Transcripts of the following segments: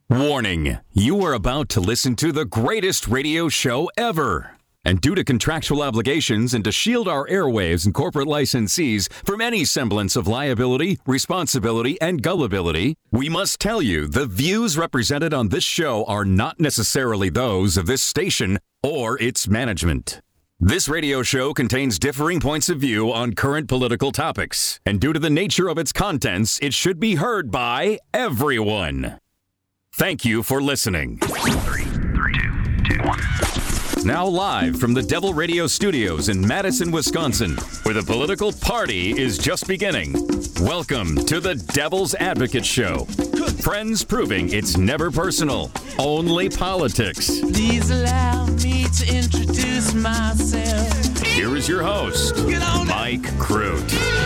Warning, you are about to listen to the greatest radio show ever. And due to contractual obligations and to shield our airwaves and corporate licensees from any semblance of liability, responsibility, and gullibility, we must tell you the views represented on this show are not necessarily those of this station or its management. This radio show contains differing points of view on current political topics, and due to the nature of its contents, it should be heard by everyone. Thank you for listening. 3, 2, 1. Now live from the Devil Radio Studios in Madison, Wisconsin, where the political party is just beginning. Welcome to the Devil's Advocate Show. Friends proving it's never personal, only politics. Please allow me to introduce myself. Here is your host, Mike Crute.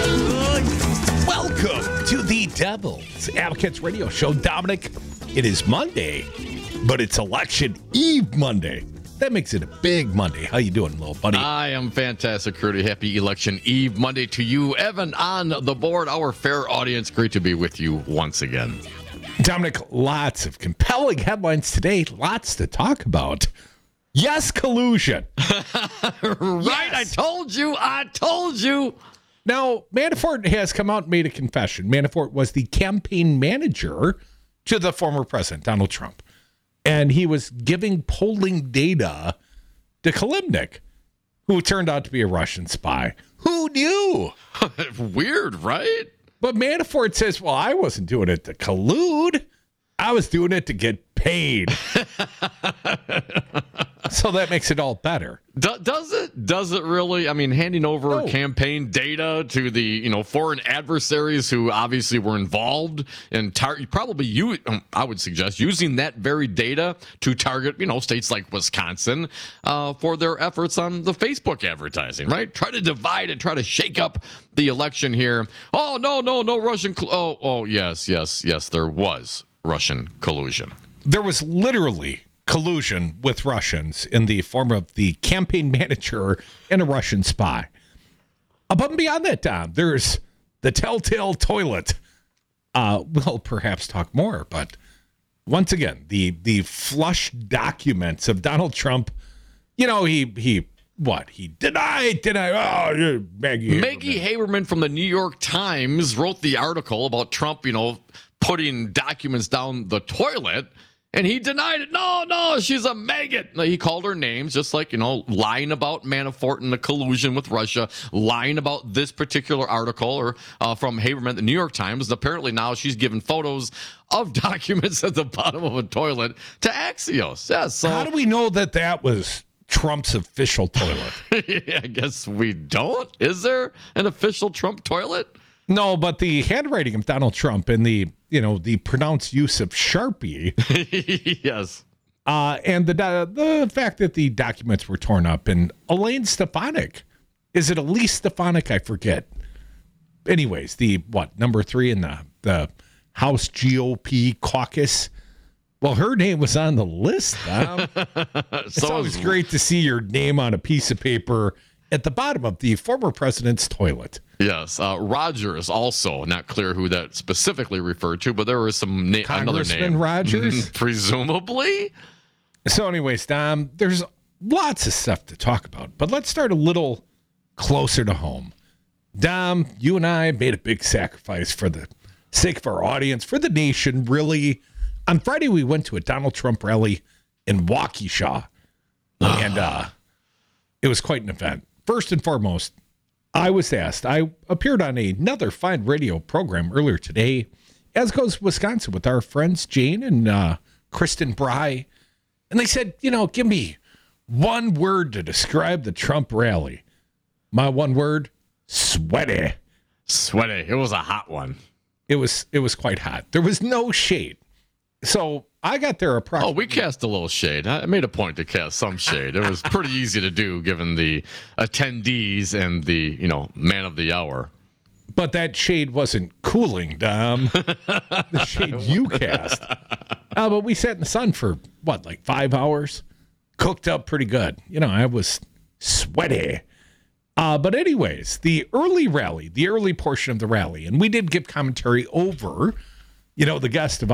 Welcome to the Devil's Advocates Radio Show. Dominic, it is Monday, but it's Election Eve Monday. That makes it a big Monday. How you doing, little buddy? I am fantastic, Curdy. Happy Election Eve Monday to you. Evan on the board, our fair audience. Great to be with you once again. Dominic, lots of compelling headlines today. Lots to talk about. Yes, collusion. Right, yes. I told you. Now, Manafort has come out and made a confession. Manafort was the campaign manager to the former president, Donald Trump. And he was giving polling data to Kilimnik, who turned out to be a Russian spy. Who knew? Weird, right? But Manafort says, well, I wasn't doing it to collude. I was doing it to get paid. So that makes it all better. Does it? Does it really? I mean, handing over campaign data to the foreign adversaries who obviously were involved in I would suggest using that very data to target states like Wisconsin for their efforts on the Facebook advertising, right? Try to divide and try to shake up the election here. Oh no Russian. Yes, there was Russian collusion. There was literally collusion with Russians in the form of the campaign manager and a Russian spy. Above and beyond that, Tom, there's the telltale toilet. We'll perhaps talk more, but once again, the flush documents of Donald Trump, he denied. Oh, Maggie Haberman from the New York Times wrote the article about Trump, putting documents down the toilet. And he denied it. No, she's a maggot. He called her names, just like, lying about Manafort and the collusion with Russia, lying about this particular article from Haberman, the New York Times. And apparently now she's given photos of documents at the bottom of a toilet to Axios. Yeah, so how do we know that was Trump's official toilet? I guess we don't. Is there an official Trump toilet? No, but the handwriting of Donald Trump and the pronounced use of Sharpie. Yes. And the fact that the documents were torn up. And Elaine Stefanik. Is it Elise Stefanik? I forget. Anyways, number 3 in the House GOP caucus? Well, her name was on the list. It's always great to see your name on a piece of paper at the bottom of the former president's toilet. Yes, Rogers also, not clear who that specifically referred to, but there was another name. Congressman Rogers? Presumably. So anyways, Dom, there's lots of stuff to talk about, but let's start a little closer to home. Dom, you and I made a big sacrifice for the sake of our audience, for the nation, really. On Friday, we went to a Donald Trump rally in Waukesha, and it was quite an event. First and foremost, I was asked. I appeared on another fine radio program earlier today, as goes Wisconsin, with our friends Jane and Kristen Bry. And they said, give me one word to describe the Trump rally. My one word, sweaty. Sweaty. It was a hot one. It was quite hot. There was no shade. So I got there approximately. Oh, we cast a little shade. I made a point to cast some shade. It was pretty easy to do given the attendees and the, man of the hour. But that shade wasn't cooling, Dom. The shade you cast. But we sat in the sun for, 5 hours? Cooked up pretty good. I was sweaty. But anyways, the early portion of the rally, and we did give commentary over, the guest of honor,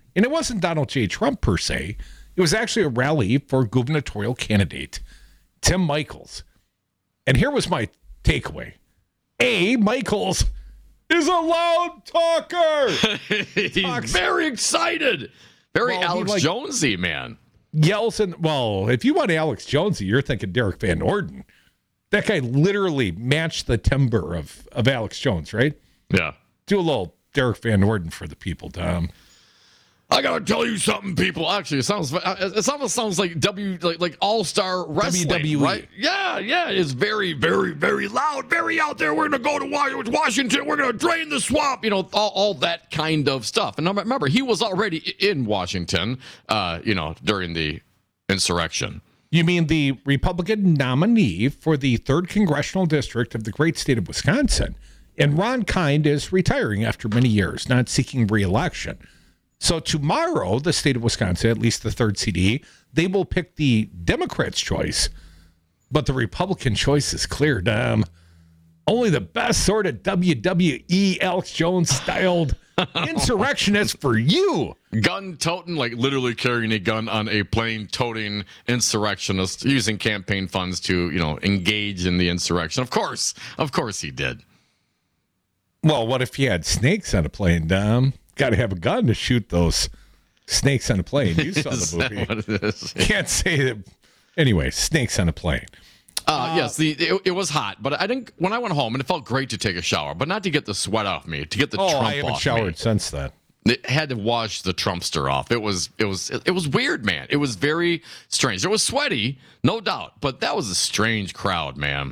And it wasn't Donald J. Trump per se. It was actually a rally for gubernatorial candidate Tim Michels. And here was my takeaway. A, Michels is a loud talker. He's very excited. Very Alex Jonesy, man. Yells and, if you want Alex Jonesy, you're thinking Derek Van Orden. That guy literally matched the timbre of Alex Jones, right? Yeah. Do a little Derek Van Orden for the people, Tom. I gotta tell you something, people. Actually, it almost sounds like like All-Star Wrestling, WWE. right? Yeah. It's very, very, very loud, very out there. We're gonna go to Washington. We're gonna drain the swamp. All that kind of stuff. And remember, he was already in Washington, during the insurrection. You mean the Republican nominee for the 3rd Congressional District of the great state of Wisconsin. And Ron Kind is retiring after many years, not seeking re-election. So tomorrow, the state of Wisconsin, at least the 3rd CD, they will pick the Democrats' choice. But the Republican choice is clear, Dom. Only the best sort of WWE Alex Jones-styled insurrectionist for you. Gun-toting, like literally carrying a gun on a plane-toting insurrectionist, using campaign funds to, engage in the insurrection. Of course he did. Well, what if you had snakes on a plane, Dom? Got to have a gun to shoot those snakes on a plane. You saw the movie. What it is? Can't say that. Anyway, snakes on a plane. Yes, it was hot, but I didn't. When I went home, and it felt great to take a shower, but not to get the sweat off me, to get the Trump off me. I haven't showered since then. It had to wash the Trumpster off. It was weird, man. It was very strange. It was sweaty, no doubt, but that was a strange crowd, man.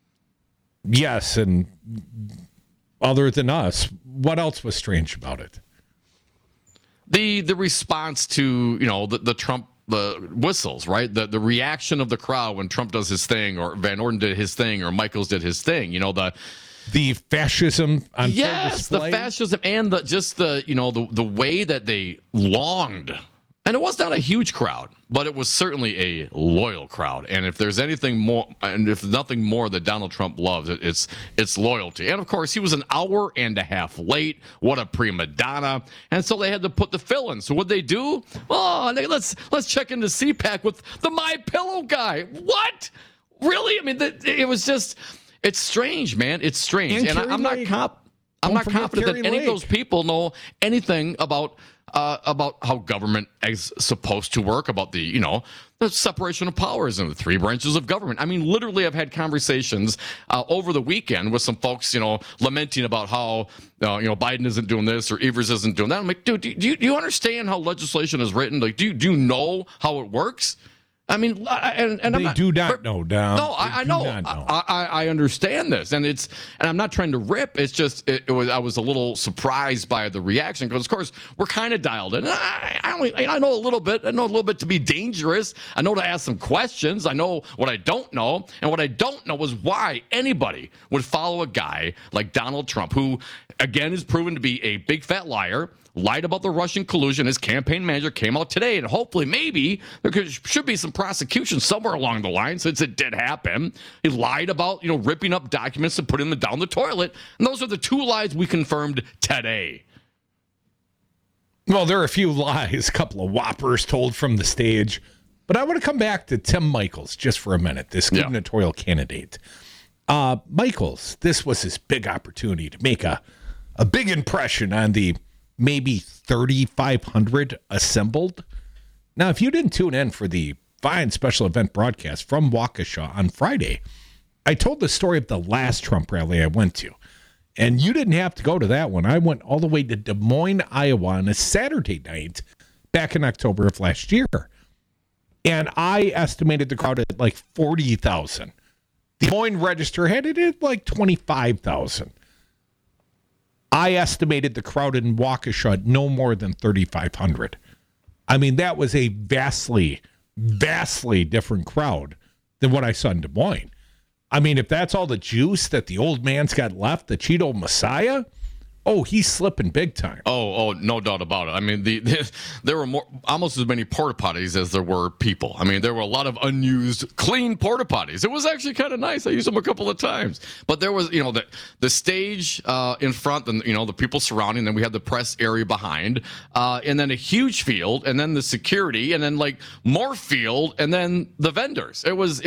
Yes, and other than us, what else was strange about it? The response to the Trump whistles, right? The reaction of the crowd when Trump does his thing, or Van Orden did his thing, or Michels did his thing. The fascism on full display. The fascism and the way that they longed. And it was not a huge crowd, but it was certainly a loyal crowd. And if there's anything more, and if nothing more that Donald Trump loves, it's loyalty. And of course, he was an hour and a half late. What a prima donna! And so they had to put the fill in. So what they do? Oh, let's check into CPAC with the MyPillow guy. What? Really? I mean, it was just. It's strange, man. It's strange, and I'm not confident that any of those people know anything about how government is supposed to work, about the separation of powers and the 3 branches of government. I mean, literally, I've had conversations over the weekend with some folks, lamenting about how Biden isn't doing this or Evers isn't doing that. I'm like, dude, do you understand how legislation is written? Like, do you know how it works? I mean, and they do not know, Dom. No, I know. I understand this, and I'm not trying to rip. It's just I was a little surprised by the reaction because, of course, we're kind of dialed in. I know a little bit. I know a little bit to be dangerous. I know to ask some questions. I know what I don't know, and what I don't know is why anybody would follow a guy like Donald Trump, who again is proven to be a big fat liar. Lied about the Russian collusion. His campaign manager came out today, and hopefully, maybe should be some prosecution somewhere along the line, since it did happen. He lied about ripping up documents and putting them down the toilet, and those are the 2 lies we confirmed today. Well, there are a few lies, a couple of whoppers told from the stage, but I want to come back to Tim Michels just for a minute. This gubernatorial candidate, Michels. This was his big opportunity to make a big impression on the maybe 3,500 assembled. Now, if you didn't tune in for the fine special event broadcast from Waukesha on Friday, I told the story of the last Trump rally I went to. And you didn't have to go to that one. I went all the way to Des Moines, Iowa on a Saturday night back in October of last year. And I estimated the crowd at like 40,000. The Des Moines Register had it at like 25,000. I estimated the crowd in Waukesha at no more than 3,500. I mean, that was a vastly, vastly different crowd than what I saw in Des Moines. I mean, if that's all the juice that the old man's got left, the Cheeto Messiah, Oh, he's slipping big time. Oh, no doubt about it. I mean, there were almost as many porta potties as there were people. I mean, there were a lot of unused, clean porta potties. It was actually kind of nice. I used them a couple of times. But there was, the stage in front, and the people surrounding. Then we had the press area behind, and then a huge field, and then the security, and then like more field, and then the vendors. It was.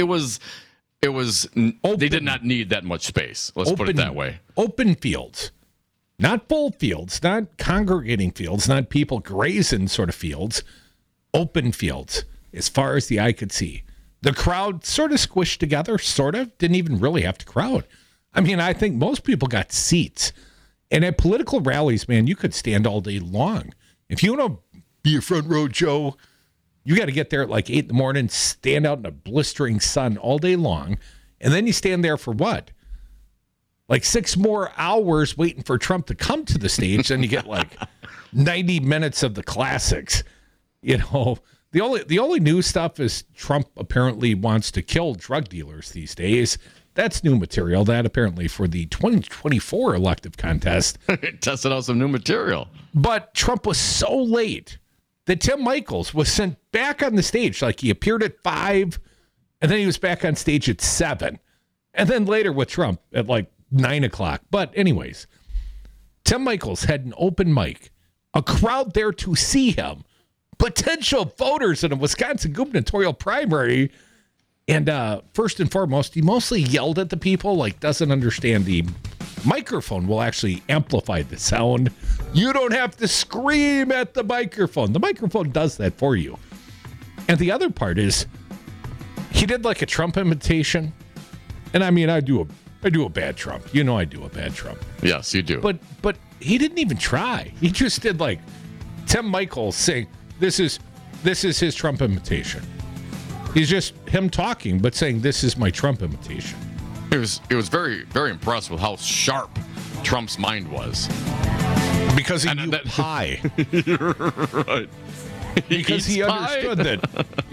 Open. They did not need that much space. Let's put it that way. Open fields. Not full fields, not congregating fields, not people grazing sort of fields. Open fields, as far as the eye could see. The crowd sort of squished together, sort of. Didn't even really have to crowd. I mean, I think most people got seats. And at political rallies, man, you could stand all day long. If you want to be a front row Joe, you got to get there at like 8 a.m, stand out in a blistering sun all day long. And then you stand there for what? Like 6 more hours waiting for Trump to come to the stage, then you get like 90 minutes of the classics. The only new stuff is Trump apparently wants to kill drug dealers these days. That's new material. That apparently for the 2024 elective contest. Tested out some new material. But Trump was so late that Tim Michels was sent back on the stage. Like he appeared at 5, and then he was back on stage at 7. And then later with Trump at like 9 o'clock. But anyways, Tim Michels had an open mic, a crowd there to see him, potential voters in a Wisconsin gubernatorial primary. And first and foremost, he mostly yelled at the people, like doesn't understand the microphone will actually amplify the sound. You don't have to scream at the microphone. The microphone does that for you. And the other part is he did like a Trump imitation. And I mean, I do a bad Trump. I do a bad Trump. Yes, you do. But he didn't even try. He just did like Tim Michels saying, this is his Trump imitation. He's just him talking, but saying, this is my Trump imitation. It was very, very impressed with how sharp Trump's mind was. Because he knew pie. Right. Because he understood that,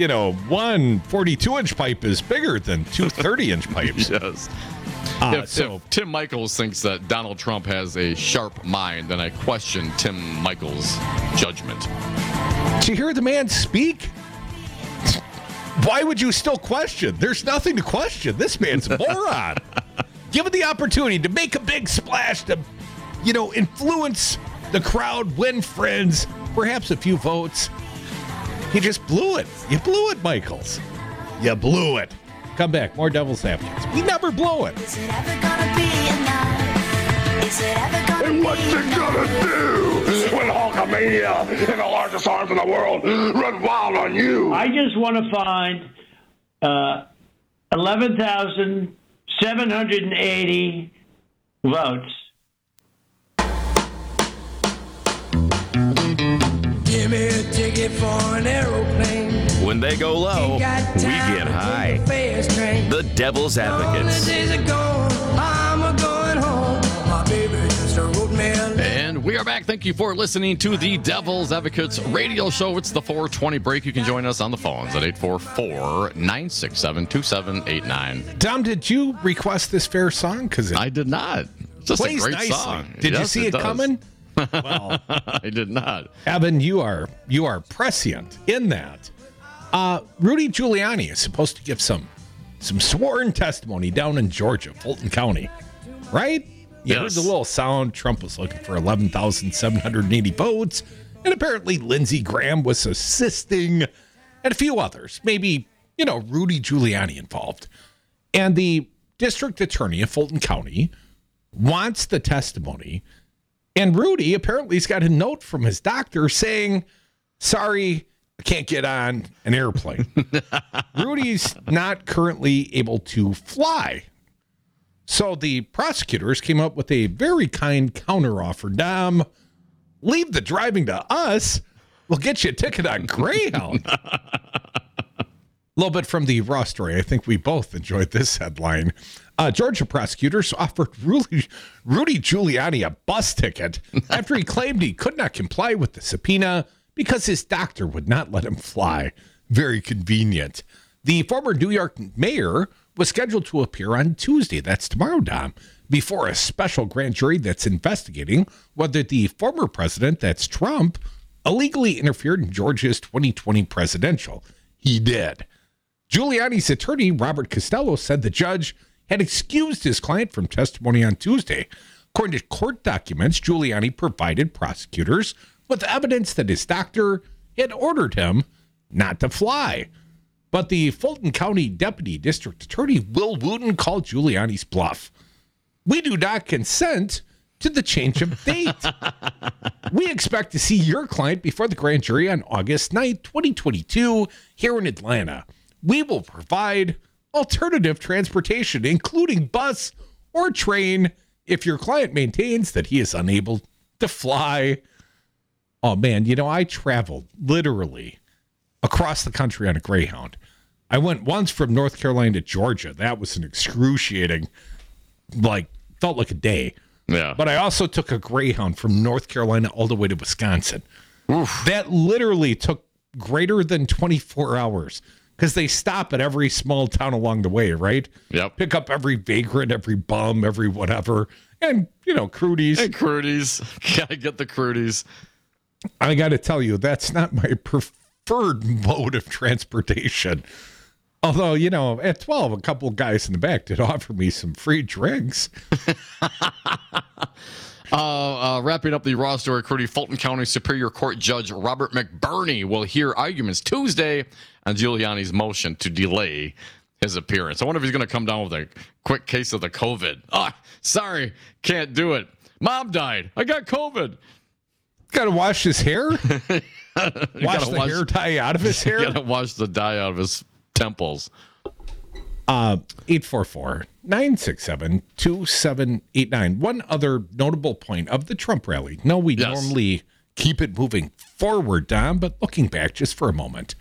1 42-inch pipe is bigger than 2 30-inch pipes. Yes. If Tim Michels thinks that Donald Trump has a sharp mind, then I question Tim Michels' judgment. Did you hear the man speak? Why would you still question? There's nothing to question. This man's a moron. Given the opportunity to make a big splash, to, influence the crowd, win friends, perhaps a few votes. He just blew it. You blew it, Michels. You blew it. Come back. More Devil's Advocates. We never blow it. Is it ever gonna be enough? Is it ever gonna And be what's it gonna do when Hulkamania and the largest arms in the world run wild on you? I just want to find 11,780 votes. Give me a ticket for an aeroplane. When they go low, we get high. The Devil's Advocates. And we are back. Thank you for listening to the Devil's Advocates radio show. It's the 420 break. You can join us on the phones at 844-967-2789. Tom, did you request this fair song? Because I did not. It's just a great nicely. song. Did you see it coming? Well, I did not. Evan, you are prescient in that. Rudy Giuliani is supposed to give some sworn testimony down in Georgia, Fulton County, right? You heard the little sound. Trump was looking for 11,780 votes, and apparently Lindsey Graham was assisting, and a few others. Maybe, Rudy Giuliani involved. And the district attorney of Fulton County wants the testimony. And Rudy apparently has got a note from his doctor saying, sorry, I can't get on an airplane. Rudy's not currently able to fly. So the prosecutors came up with a very kind counteroffer. Dom, leave the driving to us. We'll get you a ticket on Greyhound. A little bit from the Raw story. I think we both enjoyed this headline. Georgia prosecutors offered Rudy Giuliani a bus ticket after he claimed he could not comply with the subpoena because his doctor would not let him fly. Very convenient. The former New York mayor was scheduled to appear on Tuesday, that's tomorrow, Dom, before a special grand jury that's investigating whether the former president, that's Trump, illegally interfered in Georgia's 2020 presidential. He did. Giuliani's attorney, Robert Costello, said the judge had excused his client from testimony on Tuesday. According to court documents, Giuliani provided prosecutors with evidence that his doctor had ordered him not to fly. But the Fulton County Deputy District Attorney, Will Wooten, called Giuliani's bluff. We do not consent to the change of date. We expect to see your client before the grand jury on August 9th, 2022, here in Atlanta. We will provide alternative transportation, including bus or train, if your client maintains that he is unable to fly. Oh, man, I traveled literally across the country on a Greyhound. I went once from North Carolina to Georgia. That was an excruciating, felt like a day. Yeah. But I also took a Greyhound from North Carolina all the way to Wisconsin. Oof. That literally took greater than 24 hours because they stop at every small town along the way, right? Yep. Pick up every vagrant, every bum, every whatever. And, crudies. And crudies. Gotta get the crudies. I got to tell you, that's not my preferred mode of transportation. Although, at 12, a couple of guys in the back did offer me some free drinks. Wrapping up the raw story, Fulton County Superior Court Judge Robert McBurney will hear arguments Tuesday on Giuliani's motion to delay his appearance. I wonder if he's going to come down with a quick case of the COVID. Sorry, can't do it. Mom died. I got COVID. Got to wash his hair? Wash the hair dye out of his hair? Got to wash the dye out of his temples. 844-967-2789. One other notable point of the Trump rally. No, we normally keep it moving forward, Dom, but looking back just for a moment.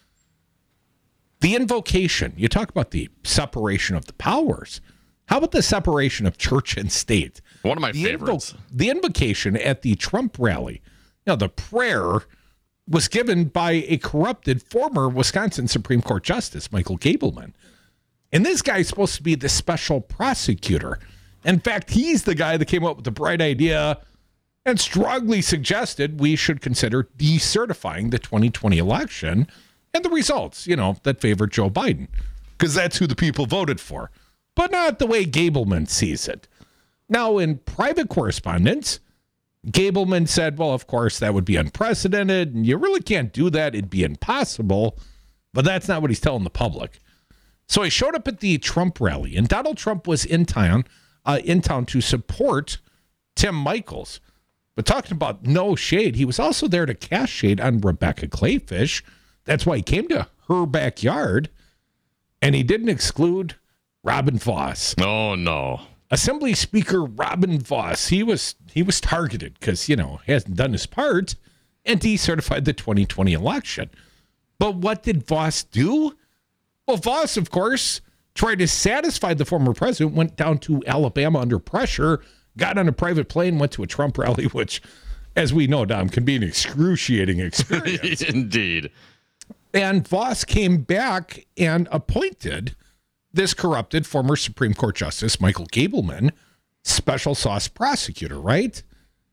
The invocation, you talk about the separation of the powers. How about the separation of church and state? One of my favorites. The invocation at the Trump rally, the prayer was given by a corrupted former Wisconsin Supreme Court Justice, Michael Gableman. And this guy is supposed to be the special prosecutor. In fact, he's the guy that came up with the bright idea and strongly suggested we should consider decertifying the 2020 election and the results, that favored Joe Biden, because that's who the people voted for, but not the way Gableman sees it. Now, in private correspondence, Gableman said, well, of course, that would be unprecedented, and you really can't do that. It'd be impossible, but that's not what he's telling the public. So he showed up at the Trump rally, and Donald Trump was in town to support Tim Michels. But talking about no shade, he was also there to cast shade on Rebecca Clayfish. That's why he came to her backyard, and he didn't exclude Robin Vos. Oh, no. Assembly Speaker Robin Vos, he was targeted because, he hasn't done his part and decertified the 2020 election. But what did Vos do? Well, Vos, of course, tried to satisfy the former president, went down to Alabama under pressure, got on a private plane, went to a Trump rally, which, as we know, Dom, can be an excruciating experience. Indeed. And Vos came back and appointed this corrupted former Supreme Court Justice, Michael Gableman, special sauce prosecutor, right?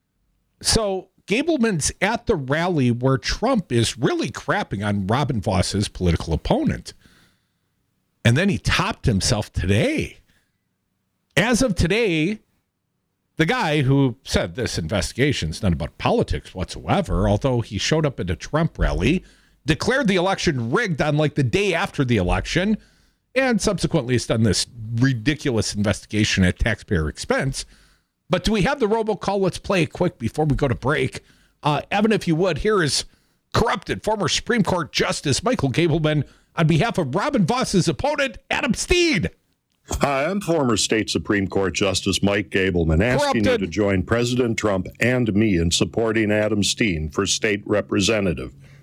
So Gableman's at the rally where Trump is really crapping on Robin Vos's political opponent. And then he topped himself today. As of today, the guy who said this investigation is not about politics whatsoever, although he showed up at a Trump rally, declared the election rigged on the day after the election, and subsequently has done this ridiculous investigation at taxpayer expense. But do we have the robocall? Let's play it quick before we go to break. Evan, if you would, here is corrupted former Supreme Court Justice Michael Gableman on behalf of Robin Vos's opponent, Adam Steen. Hi, I'm former state Supreme Court Justice Mike Gableman, asking you to join President Trump and me in supporting Adam Steen for state representative.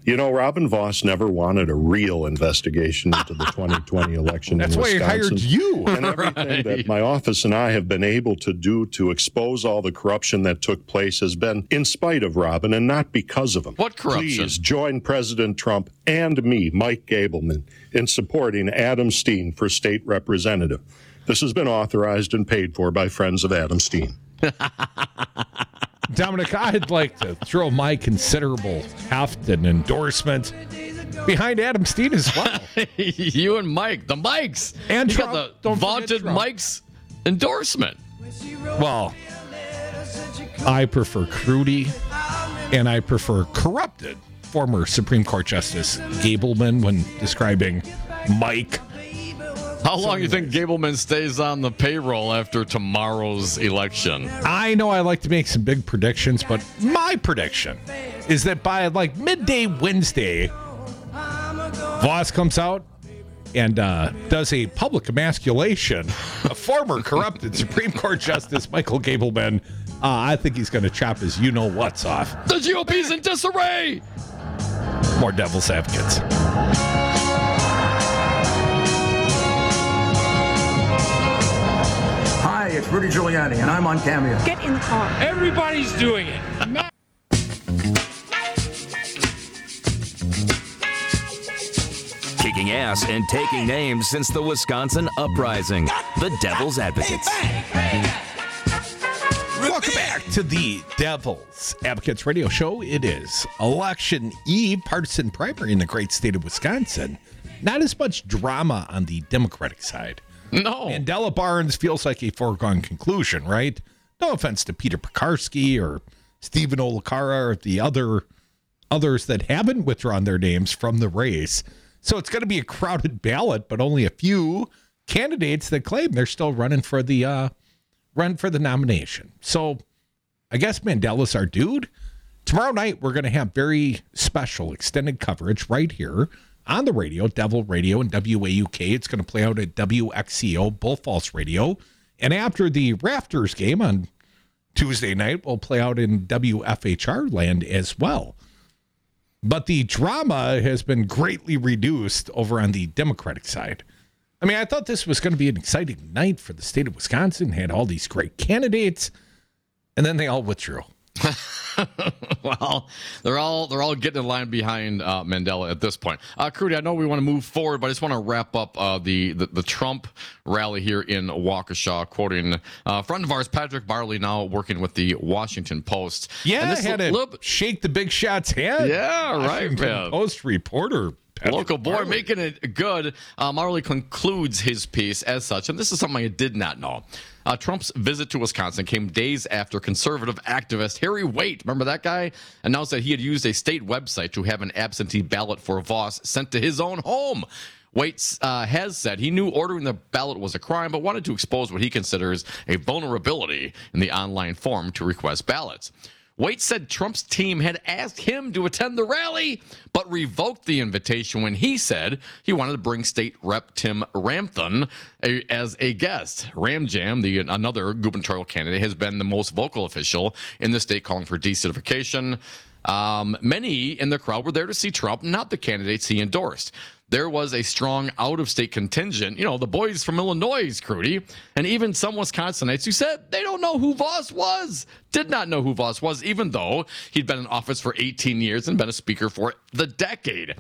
You know, Robin Voss never wanted a real investigation into the 2020 election in Wisconsin. That's why he hired you. And everything that my office and I have been able to do to expose all the corruption that took place has been in spite of Robin and not because of him. What corruption? Please join President Trump and me, Mike Gableman, in supporting Adam Steen for state representative. This has been authorized and paid for by friends of Adam Steen. Dominic, I'd like to throw my considerable heft and endorsement behind Adam Steen as well. You and Mike, the Mikes. And you Trump. got the Don't vaunted Trump. Mike's endorsement. Well, I prefer Crudy, and I prefer corrupted former Supreme Court Justice Gableman when describing Mike. How long do you think Gableman stays on the payroll after tomorrow's election? I know I like to make some big predictions, but my prediction is that by like midday Wednesday, Voss comes out and does a public emasculation of former corrupted Supreme Court Justice Michael Gableman. I think he's going to chop his you-know-what's off. The GOP's in disarray! More devil's advocates. Hi, it's Rudy Giuliani, and I'm on Cameo. Get in the car. Everybody's doing it. Kicking ass and taking names since the Wisconsin uprising. The Devil's Advocates. Welcome back to the Devil's Advocates Radio Show. It is Election Eve, partisan primary in the great state of Wisconsin. Not as much drama on the Democratic side. No. Mandela Barnes feels like a foregone conclusion, right? No offense to Peter Pekarsky or Stephen Olakara or the others that haven't withdrawn their names from the race. So it's going to be a crowded ballot, but only a few candidates that claim they're still running for the nomination. So I guess Mandela's our dude. Tomorrow night, we're going to have very special extended coverage right here on the radio, Devil Radio and WAUK. It's going to play out at WXCO, Bull Falls Radio. And after the Rafters game on Tuesday night, we'll play out in WFHR land as well. But the drama has been greatly reduced over on the Democratic side. I mean, I thought this was going to be an exciting night for the state of Wisconsin. Had all these great candidates, and then they all withdrew. Well, they're all getting in line behind Mandela at this point. Crudy, I know we want to move forward, but I just want to wrap up the Trump rally here in Waukesha, quoting a friend of ours, Patrick Barley, now working with the Washington Post. Yeah, and had to shake the big shot's hand. Yeah, right, man. Post reporter. Patrick Local boy Barley. making it good. Marley concludes his piece as such, and this is something I did not know. Trump's visit to Wisconsin came days after conservative activist Harry Waite, remember that guy, announced that he had used a state website to have an absentee ballot for Voss sent to his own home. Waite has said he knew ordering the ballot was a crime, but wanted to expose what he considers a vulnerability in the online form to request ballots. Waite said Trump's team had asked him to attend the rally, but revoked the invitation when he said he wanted to bring State Rep Tim Ramthun as a guest. Ramjam, another gubernatorial candidate, has been the most vocal official in the state calling for decertification. Many in the crowd were there to see Trump, not the candidates he endorsed. There was a strong out-of-state contingent, the boys from Illinois, Crudy, and even some Wisconsinites who said they don't know who Voss was, did not know who Voss was, even though he'd been in office for 18 years and been a speaker for the decade.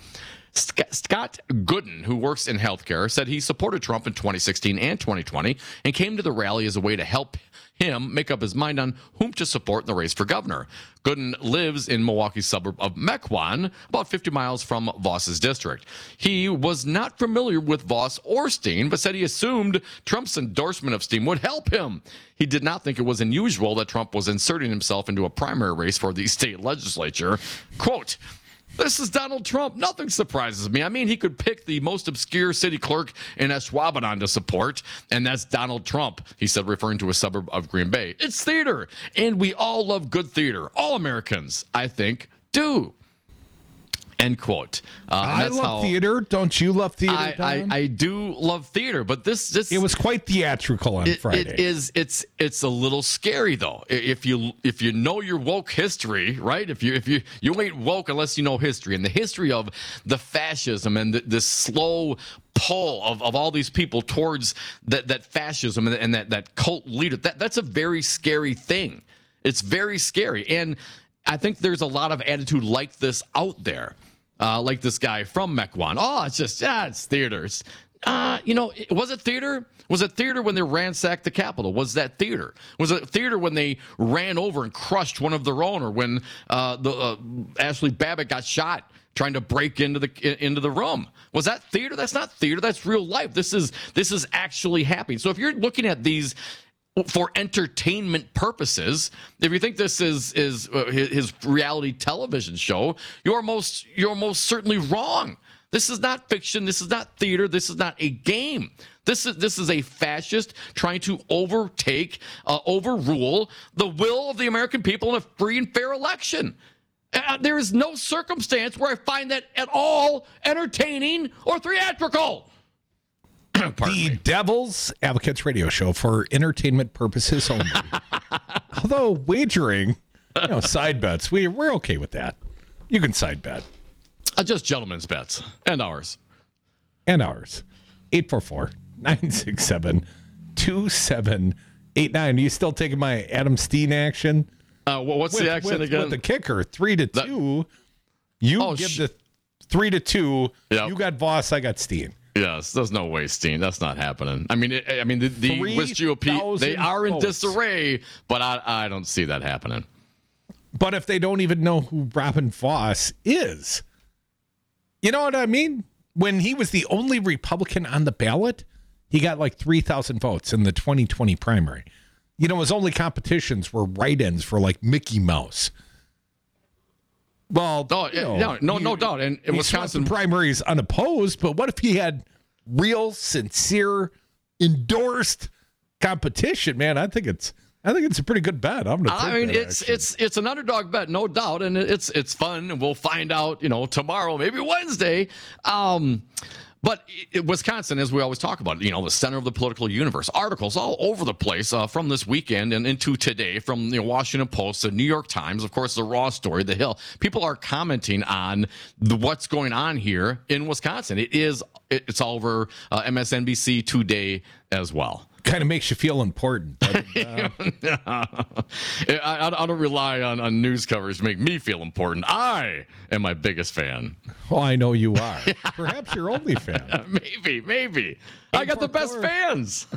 Scott Gooden, who works in healthcare, said he supported Trump in 2016 and 2020 and came to the rally as a way to help him make up his mind on whom to support in the race for governor. Gooden lives in Milwaukee's suburb of Mequon, about 50 miles from Voss's district. He was not familiar with Voss or Steen, but said he assumed Trump's endorsement of Steen would help him. He did not think it was unusual that Trump was inserting himself into a primary race for the state legislature. Quote, "This is Donald Trump. Nothing surprises me. I mean, he could pick the most obscure city clerk in Ashwaubenon to support, and that's Donald Trump," he said, referring to a suburb of Green Bay. "It's theater, and we all love good theater. All Americans, I think, do." End quote. I love theater. Don't you love theater? I do love theater, but this it was quite theatrical on Friday. It is. It's a little scary though. If you know your woke history, right? If you ain't woke unless you know history, and the history of the fascism and the slow pull of all these people towards that fascism and that cult leader. That's a very scary thing. It's very scary, and I think there's a lot of attitude like this out there. Like this guy from Mequon. Oh, it's just, it's theaters. Was it theater? Was it theater when they ransacked the Capitol? Was that theater? Was it theater when they ran over and crushed one of their own, or when Ashley Babbitt got shot trying to break into the room? Was that theater? That's not theater. That's real life. This is actually happening. So if you're looking at these for entertainment purposes, if you think this is his reality television show, you're most certainly wrong. This is not fiction. This is not theater. This is not a game. This is a fascist trying to overrule the will of the American people in a free and fair election. There is no circumstance where I find that at all entertaining or theatrical. The Devil's Advocates radio show for entertainment purposes only. Although wagering, side bets, we're okay with that. You can side bet. Just gentlemen's bets. And ours. 844-967-2789. Are you still taking my Adam Steen action? What's the action again? With the kicker, 3-2. You give the 3-2. Yep. You got Voss, I got Steen. Yes, there's no way, Steen. That's not happening. I mean, the West GOP, they are in disarray, but I don't see that happening. But if they don't even know who Robin Voss is, you know what I mean? When he was the only Republican on the ballot, he got like 3,000 votes in the 2020 primary. His only competitions were write-ins for like Mickey Mouse. Well, no doubt. And Wisconsin primaries unopposed, but what if he had real, sincere, endorsed competition? Man, I think it's a pretty good bet. I'm gonna. It's an underdog bet, no doubt, and it's fun, and we'll find out, tomorrow, maybe Wednesday. But Wisconsin, as we always talk about, the center of the political universe. Articles all over the place from this weekend and into today from the Washington Post, the New York Times, of course, the Raw story, the Hill. People are commenting on what's going on here in Wisconsin. It's all over MSNBC today as well. Kind of makes you feel important. I don't rely on news coverage to make me feel important. I am my biggest fan. Oh, I know you are. Perhaps your only fan. Maybe. I got the best fans.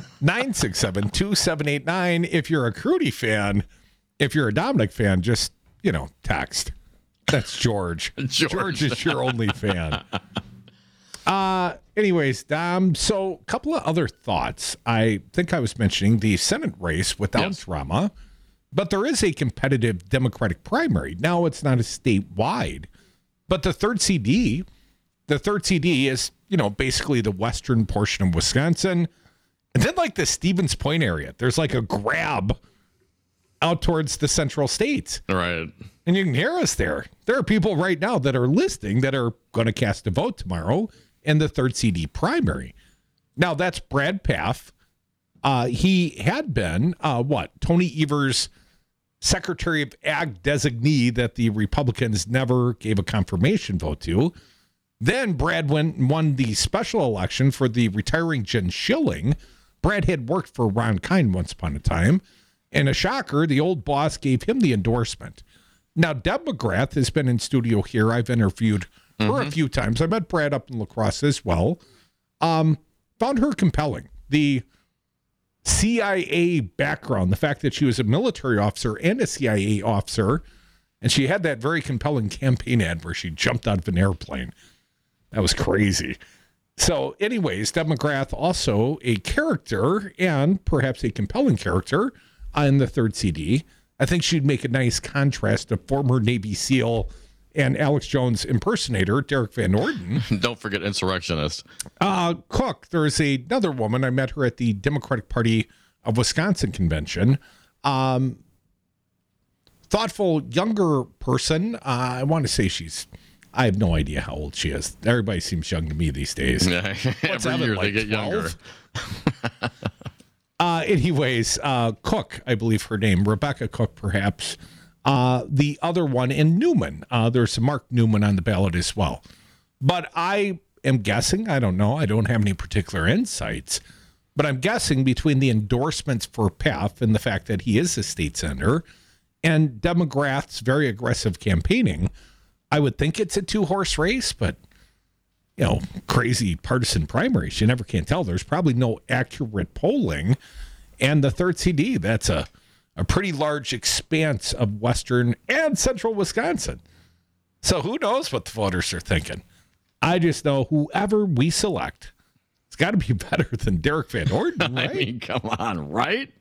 967-2789. If you're a Crudy fan, if you're a Dominic fan, just, text. That's George. George is your only fan. Anyways, Dom, so a couple of other thoughts. I think I was mentioning the Senate race without drama, but there is a competitive Democratic primary. Now it's not a statewide, but the third CD is, basically the western portion of Wisconsin. And then like the Stevens Point area, there's like a grab out towards the central states. Right. And you can hear us there. There are people right now that are listening that are going to cast a vote tomorrow in the third CD primary. Now, that's Brad Pfaff. He had been, Tony Evers' Secretary of Ag designee that the Republicans never gave a confirmation vote to. Then Brad went and won the special election for the retiring Jen Schilling. Brad had worked for Ron Kind once upon a time. And a shocker, the old boss gave him the endorsement. Now, Deb McGrath has been in studio here. I've interviewed her a few times. I met Brad up in La Crosse as well. Found her compelling. The CIA background, the fact that she was a military officer and a CIA officer, and she had that very compelling campaign ad where she jumped out of an airplane. That was crazy. So anyways, Deb McGrath, also a character and perhaps a compelling character in the third CD. I think she'd make a nice contrast to former Navy SEAL and Alex Jones impersonator, Derek Van Orden. Don't forget insurrectionist. Cook, there's another woman. I met her at the Democratic Party of Wisconsin convention. Thoughtful, younger person. I want to say she's, I have no idea how old she is. Everybody seems young to me these days. Yeah. Every year they get 12? Younger. Anyways, Cook, I believe her name, Rebecca Cook, perhaps. The other one, and Newman. There's Mark Newman on the ballot as well. But I am guessing, I don't know, I don't have any particular insights, but I'm guessing between the endorsements for Pfaff and the fact that he is a state senator and Democrats' very aggressive campaigning, I would think it's a two-horse race, but, crazy partisan primaries. You never can tell. There's probably no accurate polling. And the third CD, that's a pretty large expanse of western and central Wisconsin. So who knows what the voters are thinking? I just know whoever we select, it's got to be better than Derek Van Orden, right? I mean, come on, right?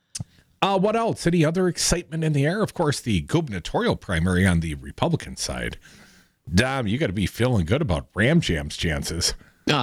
What else? Any other excitement in the air? Of course, the gubernatorial primary on the Republican side. Dom, you got to be feeling good about Ram Jam's chances.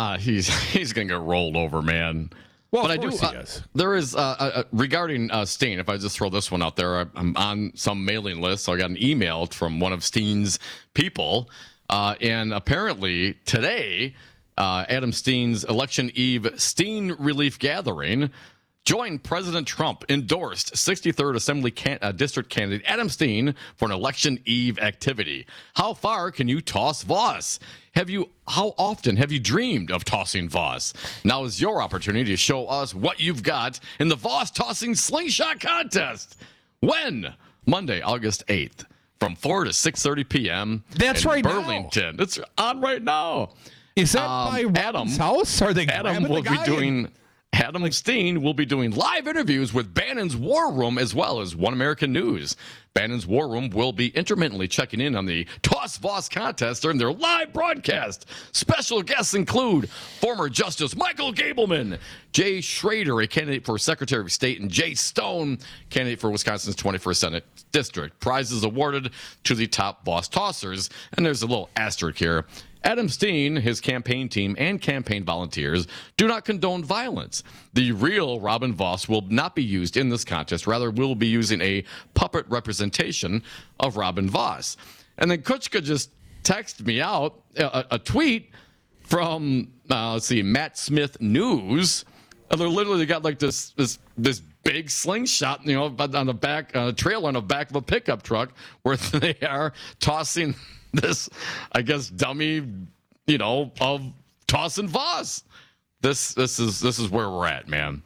He's going to get rolled over, man. Well, but of course he is. There is, regarding Steen, if I just throw this one out there, I'm on some mailing list, so I got an email from one of Steen's people, and apparently today, Adam Steen's Election Eve Steen Relief Gathering joined President Trump endorsed 63rd Assembly District candidate Adam Steen for an Election Eve activity. How far can you toss Voss? How often have you dreamed of tossing Voss? Now is your opportunity to show us what you've got in the Voss tossing slingshot contest. When? Monday, August 8th, from 4 to 6:30 p.m. That's right, Burlington. now. It's on right now. Is that by Adam's house? Are they Adam will be doing. Adam Steen will be doing live interviews with Bannon's War Room as well as One American News. Bannon's War Room will be intermittently checking in on the Toss Voss contest during their live broadcast. Special guests include former Justice Michael Gableman, Jay Schrader, a candidate for Secretary of State, and Jay Stone, candidate for Wisconsin's 21st Senate District. Prizes awarded to the top Voss tossers. And there's a little asterisk here. Adam Steen, his campaign team, and campaign volunteers do not condone violence. The real Robin Voss will not be used in this contest. Rather, we'll be using a puppet representation of Robin Voss. And then Kuchka just texted me out a tweet from, Matt Smith News. And they're literally got like this big slingshot, on the back, trailer on the back of a pickup truck where they are tossing this, I guess, dummy, of tossing Voss. This is where we're at, man.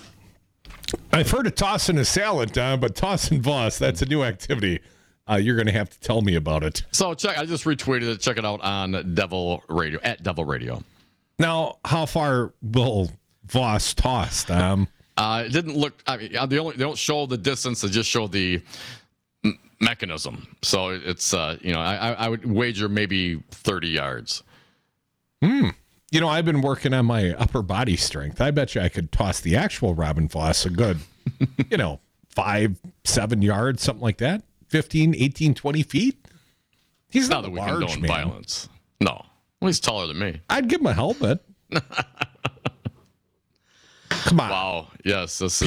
I've heard of tossing a salad, Don, but tossing Voss, that's a new activity. You're going to have to tell me about it. So I just retweeted it. Check it out on Devil Radio, at Devil Radio. Now, how far will Voss toss, Dom? It didn't look, they don't show the distance. They just show the mechanism. So it's, I would wager maybe 30 yards. I've been working on my upper body strength. I bet you I could toss the actual Robin Voss a good, 5-7 yards, something like that. 15, 18, 20 feet. He's not that we large, condone man. Violence. No. Well, he's taller than me. I'd give him a helmet. Come on. Wow. Yes, this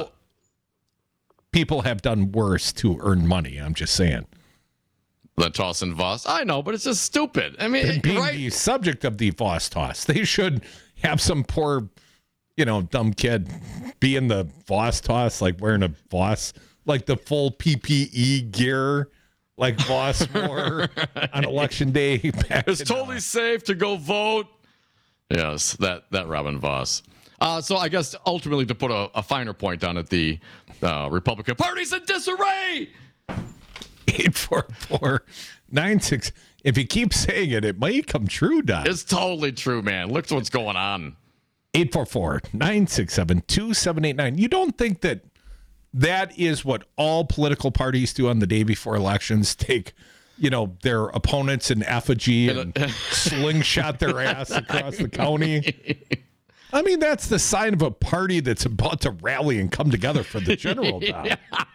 people have done worse to earn money. I'm just saying. Than tossing Voss. I know, but it's just stupid. I mean, being right? the subject of the Voss toss, they should have some poor, dumb kid be in the Voss toss, like wearing a Voss, like the full PPE gear, like Voss wore on election day. It's totally safe to go vote. Yes, that Robin Voss. So I guess ultimately to put a finer point on it, the Republican Party's in disarray. 844-96. If you keep saying it, it might come true, Don. It's totally true, man. Look what's going on. 844-967-2789. You don't think that is what all political parties do on the day before elections? Take, their opponents in effigy and slingshot their ass across the county? I mean, that's the sign of a party that's about to rally and come together for the general, Don.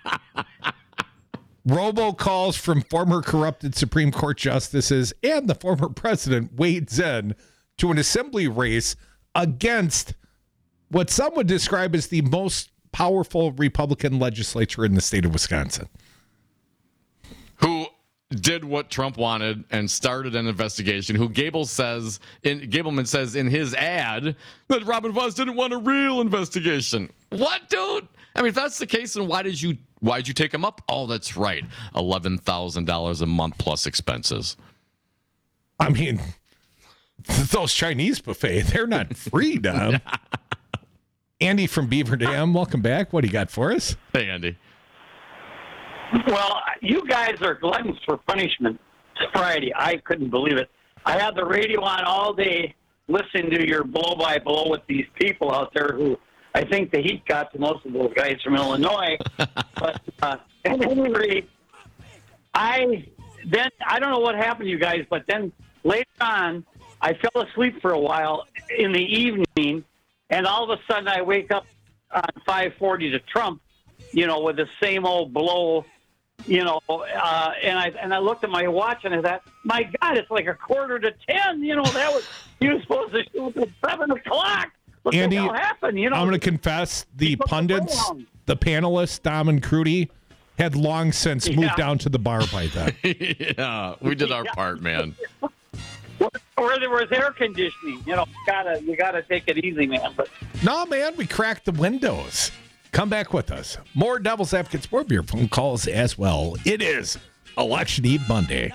Robocalls from former corrupted Supreme Court justices and the former president wades in to an assembly race against what some would describe as the most powerful Republican legislature in the state of Wisconsin. Who did what Trump wanted and started an investigation, who Gableman says in his ad that Robin Vos didn't want a real investigation. What, dude? I mean, if that's the case, then why'd you take him up? Oh, that's right. $11,000 a month plus expenses. I mean, those Chinese buffet, they're not free, Dom. Andy from Beaver Dam, welcome back. What do you got for us? Hey, Andy. Well, you guys are gluttons for punishment. It's Friday. I couldn't believe it. I had the radio on all day listening to your blow-by-blow with these people out there who I think the heat got to most of those guys from Illinois. But at any rate, I don't know what happened to you guys, but then later on, I fell asleep for a while in the evening, and all of a sudden I wake up on 540 to Trump, with the same old blow, and I looked at my watch and I thought, my God, it's like 9:45. That was you were supposed to shoot at 7 o'clock. What Andy, the hell happened? I'm going to confess, the pundits, the panelists, Dom and Crudy, had long since moved down to the bar by then. Yeah, we did our part, man. Or there was air conditioning. You gotta take it easy, man. But no, man, we cracked the windows. Come back with us. More Devil's Advocates, more of your phone calls as well. It is Election Eve Monday.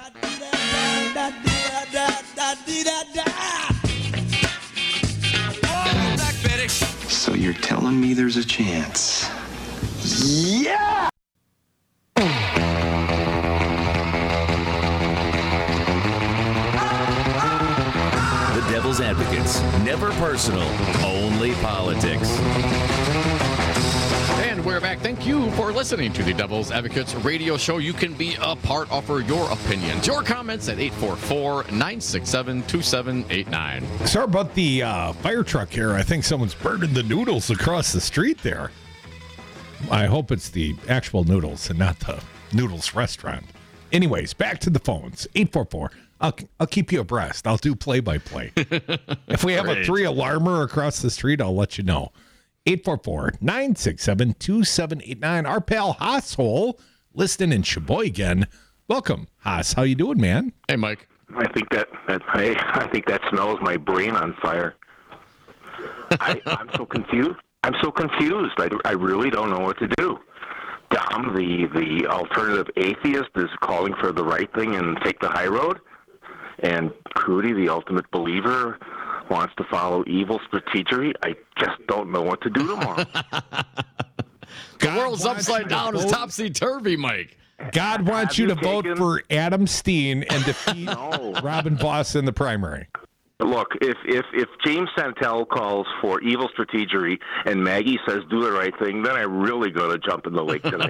So you're telling me there's a chance? Yeah! The Devil's Advocates. Never personal, only politics. And we're back. Thank you for listening to the Devil's Advocates radio show. You can be a part, offer your opinions, your comments at 844-967-2789. Sorry about the fire truck here. I think someone's burning the noodles across the street there. I hope it's the actual noodles and not the noodles restaurant. Anyways, back to the phones. 844. I'll keep you abreast. I'll do play-by-play. If we have a 3-alarmer across the street, I'll let you know. 844-967-2789. Our pal Hosshole, listening in Sheboygan. Welcome, Haas. How you doing, man? Hey, Mike. I think that smells my brain on fire. I'm so confused. I really don't know what to do. Dom, the alternative atheist, is calling for the right thing and take the high road. And Crudy, the ultimate believer, wants to follow evil strategery. I just don't know what to do tomorrow. The world's upside down. It's topsy-turvy, Mike. God wants you to vote for Adam Steen and defeat Robin Vos in the primary. Look, if James Santel calls for evil strategery and Maggie says do the right thing, then I really got to jump in the lake tonight.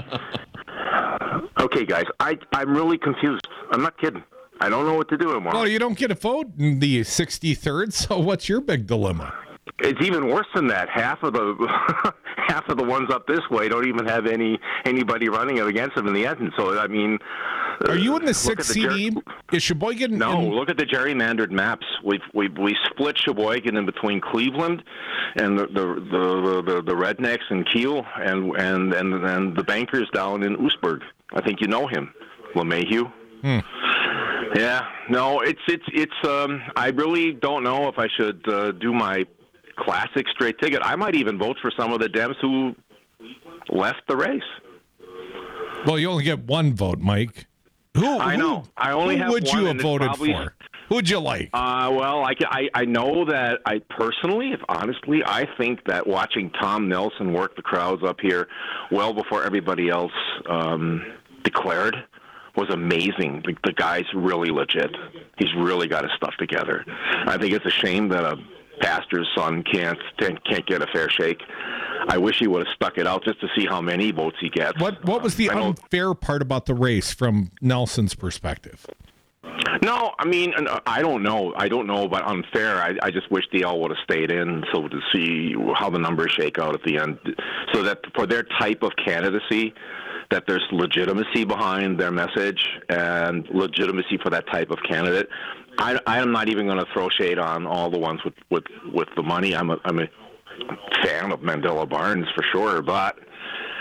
Okay, guys, I'm really confused. I'm not kidding. I don't know what to do tomorrow. Well, you don't get a vote in the 63rd, so what's your big dilemma? It's even worse than that. Half of the ones up this way don't even have anybody running against them in the end. So I mean, are you in the 6th CD? Is Sheboygan? No. Look at the gerrymandered maps. We split Sheboygan in between Cleveland and the rednecks in Kiel and the bankers down in Oostburg. I think you know him, LeMahieu. Yeah, no, it's. I really don't know if I should do my classic straight ticket. I might even vote for some of the Dems who left the race. Well, you only get one vote, Mike. I know. I only have one. Who would you have voted for? Who'd you like? Well, I know that I personally, honestly, I think that watching Tom Nelson work the crowds up here well before everybody else declared was amazing. The guy's really legit. He's really got his stuff together. I think it's a shame that a pastor's son can't get a fair shake. I wish he would have stuck it out just to see how many votes he gets. What was the unfair part about the race from Nelson's perspective? No, I mean, I don't know. I don't know about unfair. I just wish DL would have stayed in so to see how the numbers shake out at the end, so that for their type of candidacy, that there's legitimacy behind their message and legitimacy for that type of candidate. I am not even going to throw shade on all the ones with the money. I'm a fan of Mandela Barnes for sure, but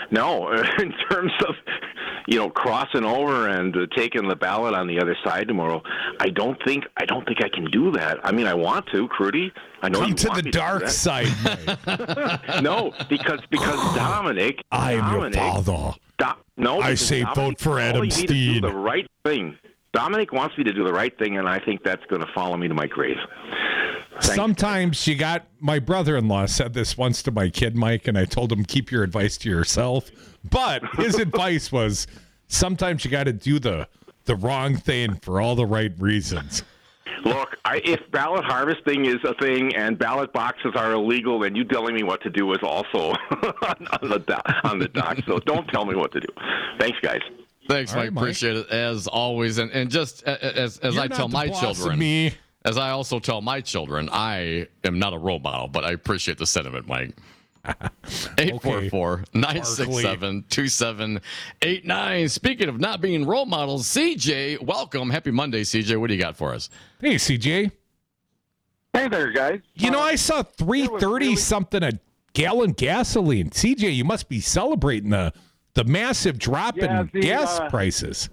No, in terms of, crossing over and taking the ballot on the other side tomorrow, I don't think I can do that. I mean, I want to, Crudy. I know Come you to want the me dark to do side, that. No, because Dominic. I am your father. I say Dominic, vote for Adam Steen. Do the right thing. Dominic wants me to do the right thing, and I think that's going to follow me to my grave. Sometimes my brother-in-law said this once to my kid, Mike, and I told him, keep your advice to yourself. But his advice was, sometimes you got to do the wrong thing for all the right reasons. Look, if ballot harvesting is a thing and ballot boxes are illegal, then you telling me what to do is also on the dock. So don't tell me what to do. Thanks, guys. Thanks, Mike. Appreciate it as always. And just as I tell my children, as I also tell my children, I am not a role model, but I appreciate the sentiment, Mike. 844-967-2789. Speaking of not being role models, CJ, welcome. Happy Monday, CJ. What do you got for us? Hey, CJ. Hey there, guys. I saw $3.30 something a gallon gasoline. CJ, you must be celebrating the massive drop in gas prices.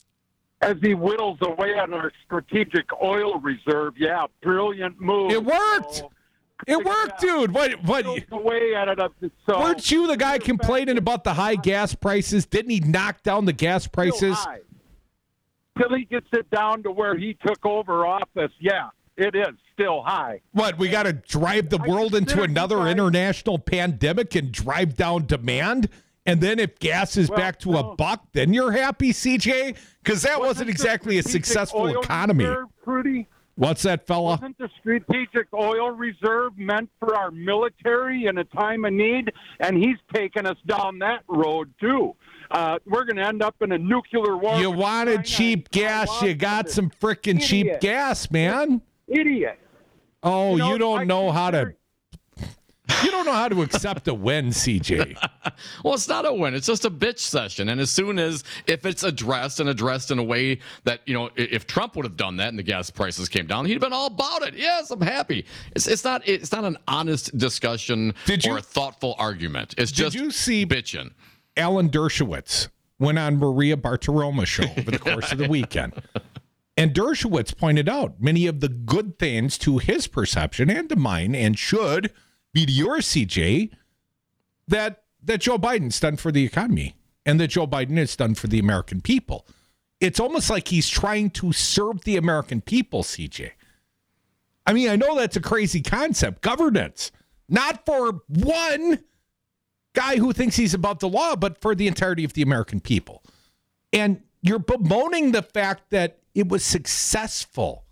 As he whittles away on our strategic oil reserve, brilliant move. It worked. It worked, dude. What? Away at it up to, weren't you the guy complaining about the high gas prices? Didn't he knock down the gas prices? Till he gets it down to where he took over office, it is still high. What, we got to drive the world into another international pandemic and drive down demand? And then if gas is back to $1, then you're happy, CJ? Because that wasn't exactly a successful economy. Reserve, What's that, fella? Wasn't the strategic oil reserve meant for our military in a time of need? And he's taken us down that road, too. We're going to end up in a nuclear war. You wanted cheap gas. You got some frickin' cheap gas, man. Idiot. Oh, you don't know how to... You don't know how to accept a win, CJ. Well, it's not a win. It's just a bitch session. And as soon as, if it's addressed in a way that, if Trump would have done that and the gas prices came down, he'd have been all about it. Yes, I'm happy. It's not an honest discussion or a thoughtful argument. It's just bitching. Alan Dershowitz went on Maria Bartiromo's show over the course of the weekend. And Dershowitz pointed out many of the good things to his perception and to mine, and should be to yours, CJ, that Joe Biden's done for the economy and that Joe Biden has done for the American people. It's almost like he's trying to serve the American people, CJ. I mean, I know that's a crazy concept. Governance, not for one guy who thinks he's above the law, but for the entirety of the American people. And you're bemoaning the fact that it was successful.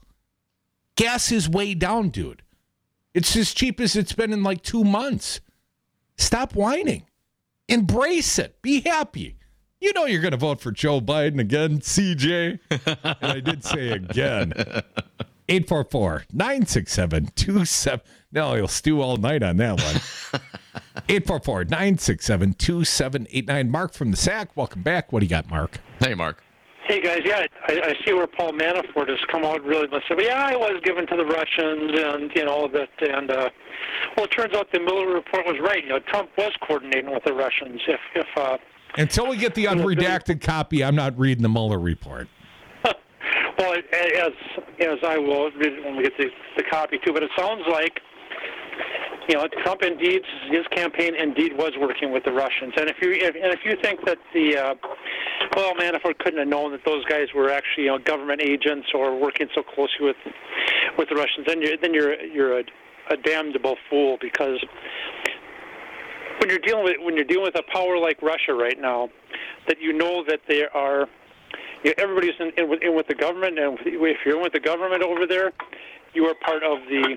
Gas is way down, dude. It's as cheap as it's been in like 2 months. Stop whining. Embrace it. Be happy. You know you're going to vote for Joe Biden again, CJ. And I did say again. 844-967-27. No, you'll stew all night on that one. 844-967-2789. Mark from the SAC. Welcome back. What do you got, Mark? Hey, Mark. Hey, guys, I see where Paul Manafort has come out really and said, I was given to the Russians and, that. And, it turns out the Mueller report was right. Trump was coordinating with the Russians. Until we get the unredacted copy, I'm not reading the Mueller report. Well, as I will read it when we get the copy, too. But it sounds like, Trump indeed, his campaign indeed was working with the Russians. And if you think that Paul Manafort couldn't have known that those guys were actually government agents or working so closely with the Russians, then you're a damnable fool, because when you're dealing with a power like Russia right now, that that they are. Everybody's in with the government, and if you're in with the government over there, you are part of the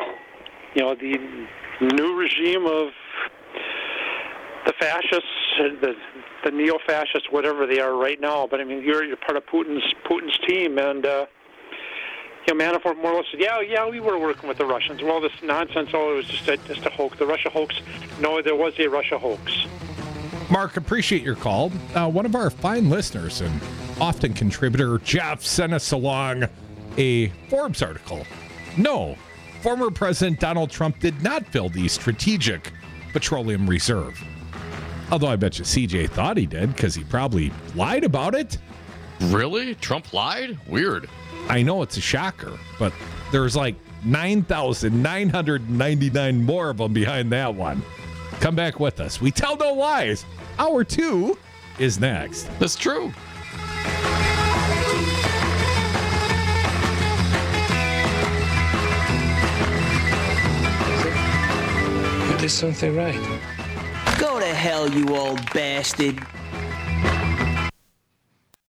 new regime of the fascists, the neo-fascists, whatever they are right now. But I mean, you're part of Putin's team, and Manafort more or less said, yeah, we were working with the Russians. Well, this nonsense, it was just a hoax. The Russia hoax. No, there was a Russia hoax. Mark, appreciate your call. One of our fine listeners and often contributor, Jeff, sent us along a Forbes article. No, former President Donald Trump did not fill the Strategic Petroleum Reserve. Although I bet you CJ thought he did because he probably lied about it. Really? Trump lied? Weird. I know it's a shocker, but there's like 9,999 more of them behind that one. Come back with us. We tell no lies. Hour 2 is next. That's true. You did something right. Go to hell, you old bastard.